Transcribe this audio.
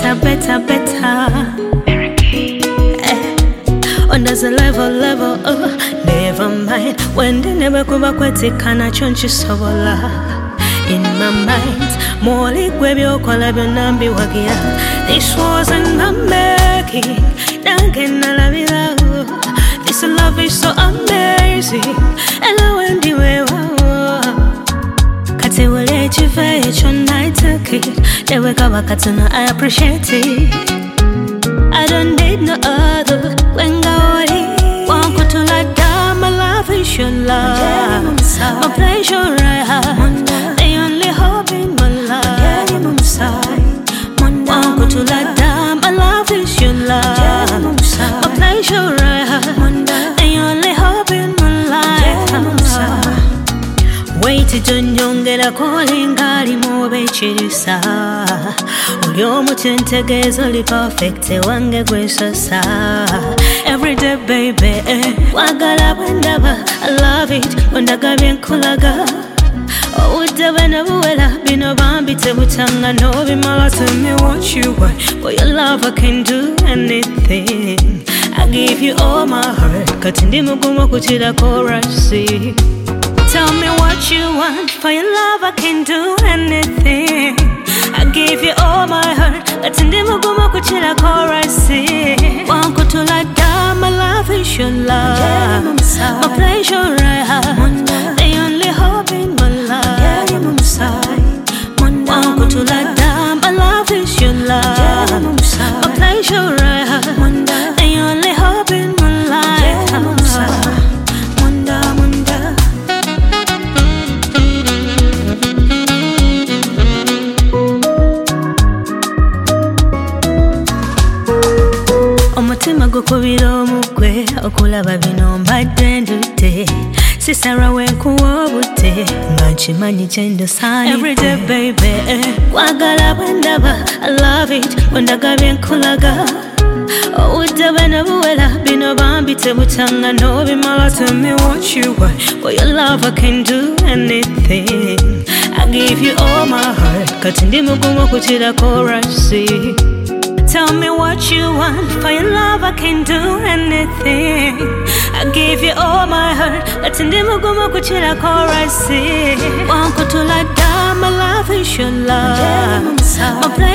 On there's a level, never mind. When they never go back, what they can't change so in my mind, more like where you call up your number. This wasn't my making. This love is so amazing. And I went the way. Kati wale chife echo night kid. They wake up I appreciate it. I don't need no other. When God want to let down, my love is your love. My pleasure I have. The only hope in my life. Want to let down, my love is your love. My pleasure I have. The only hope in my life. Wait till nyongera calling gali mobe chirisa. Ulyo mutentegezo li perfect wange gwesasa. Every day baby, wagala wendaba. I love it when ndagabye nkulaga. Udaba nabuwela bino bambite butanga no bimala. Tell me what you want. For your love I can do anything. I give you all my heart. Katindi mugumo kuchira chorus. Tell me what you want. For your love I can do anything. I give you all my heart. Atindi mugumo kuchira chorus. Want to let down, my love is your love. My pleasure I have. The only hope in my life. Want to let down, my love is your love. My pleasure I have. The only hope in my life. Omutima gukubira omugwe okulaba bino mbadde ndute sisara wenkuwa obute nga nkimanyi kyendosaanidde. Every day baby wagala bwendaba. I love it when ndagabye nkulaga. Udaba nabuwela bino bambite butanga no bimala. Tell me what you want. For your love I can do anything. I give you all my heart. Katindi mugumo kuchira chorus. Tell me what you want. For your love I can do anything. I give you all my heart. Atindi mugumo kuchira chorus. Want to let down, my love is your love. My